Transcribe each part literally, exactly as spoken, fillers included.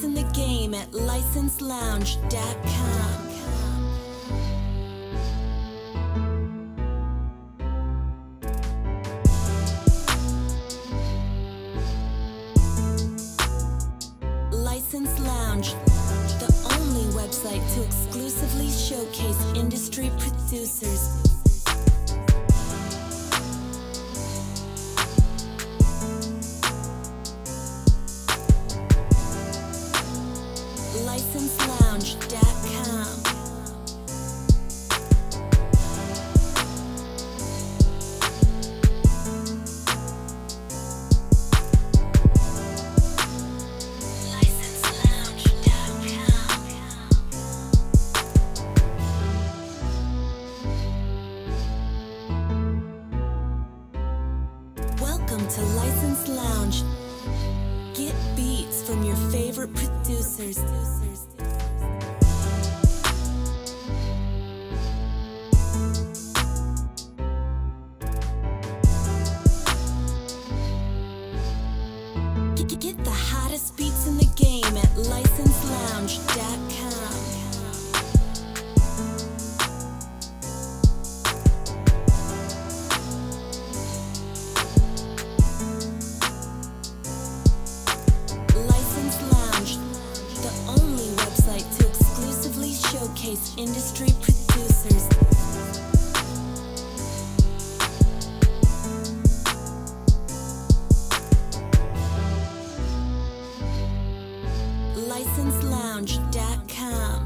beats in the game at license lounge dot com. License Lounge, the only website to exclusively showcase industry producers. license lounge dot com. Welcome to License Lounge. Get beats from your favorite producers. Get, get the hottest beats in the game at license lounge dot com. To exclusively showcase industry producers. license lounge dot com.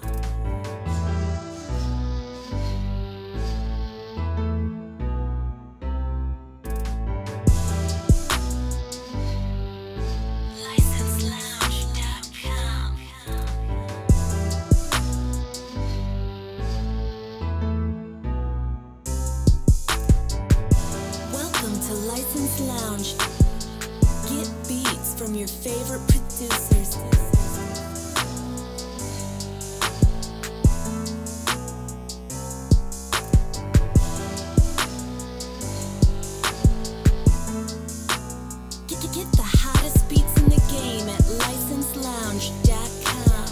License Lounge. Get beats from your favorite producers. Get, get, get the hottest beats in the game at license lounge dot com.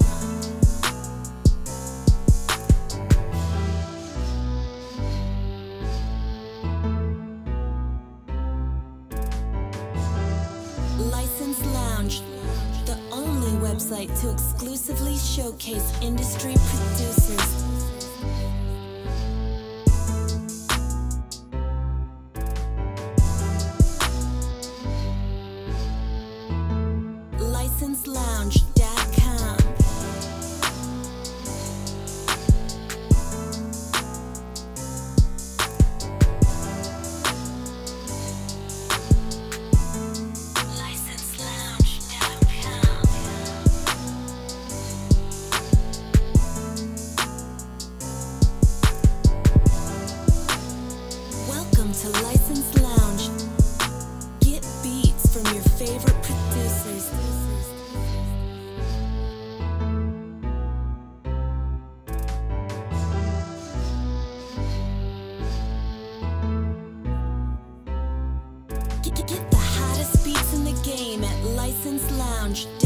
License Lounge, the only website to exclusively showcase industry producers. license lounge dot com. To License Lounge. Get beats from your favorite producers. Get, get, get the hottest beats in the game at license lounge